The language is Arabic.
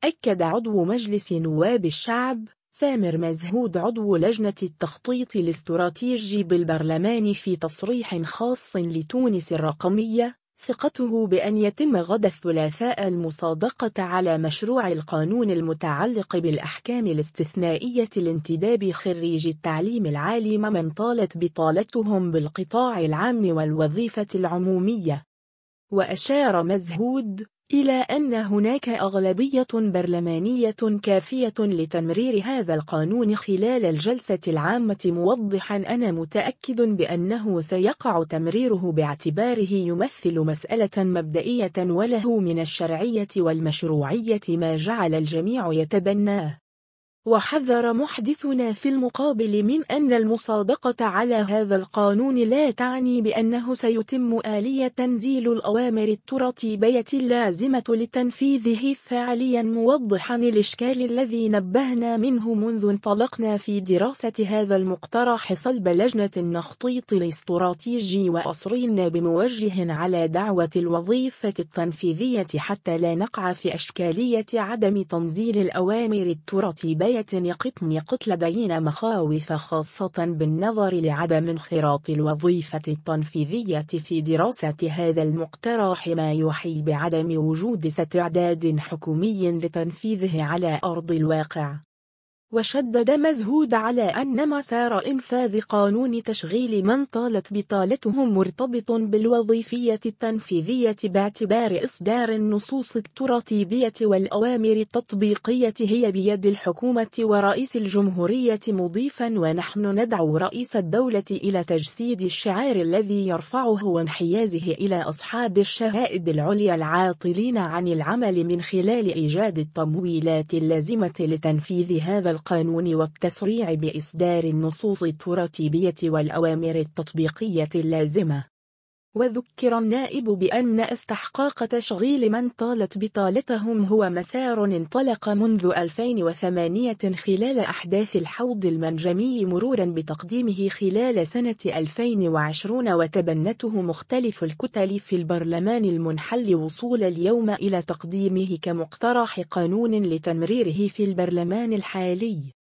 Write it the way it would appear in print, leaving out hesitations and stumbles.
أكد عضو مجلس نواب الشعب ثامر مزهود عضو لجنة التخطيط الاستراتيجي بالبرلمان في تصريح خاص لتونس الرقمية ثقته بأن يتم غد الثلاثاء المصادقة على مشروع القانون المتعلق بالأحكام الاستثنائية لانتداب خريجي التعليم العالي من طالت بطالتهم بالقطاع العام والوظيفة العمومية. وأشار مزهود إلى أن هناك أغلبية برلمانية كافية لتمرير هذا القانون خلال الجلسة العامة، موضحا: أنا متأكد بأنه سيقع تمريره باعتباره يمثل مسألة مبدئية وله من الشرعية والمشروعية ما جعل الجميع يتبناه. وحذر محدثنا في المقابل من أن المصادقة على هذا القانون لا تعني بأنه سيتم آلية تنزيل الأوامر الترتيبية اللازمة لتنفيذه فعليا، موضحا الإشكال الذي نبهنا منه منذ انطلقنا في دراسة هذا المقترح صلب لجنة التخطيط الاستراتيجي، وأصرينا بموجه على دعوة الوظيفة التنفيذية حتى لا نقع في أشكالية عدم تنزيل الأوامر الترتيبية يقتل لدينا مخاوف، خاصة بالنظر لعدم انخراط الوظيفة التنفيذية في دراسة هذا المقترح، ما يوحي بعدم وجود استعداد حكومي لتنفيذه على أرض الواقع. وشدد مزهود على أن مسار إنفاذ قانون تشغيل من طالت بطالتهم مرتبط بالوظيفية التنفيذية باعتبار إصدار النصوص الترتيبية والأوامر التطبيقية هي بيد الحكومة ورئيس الجمهورية، مضيفا: ونحن ندعو رئيس الدولة إلى تجسيد الشعار الذي يرفعه وانحيازه إلى أصحاب الشهائد العليا العاطلين عن العمل من خلال إيجاد التمويلات اللازمة لتنفيذ هذا القانون والتسريع بإصدار النصوص الترتيبية والأوامر التطبيقية اللازمة. وذكر النائب بأن استحقاق تشغيل من طالت بطالتهم هو مسار انطلق منذ 2008 خلال أحداث الحوض المنجمي، مرورا بتقديمه خلال سنة 2020 وتبنته مختلف الكتل في البرلمان المنحل، وصول اليوم إلى تقديمه كمقترح قانون لتمريره في البرلمان الحالي.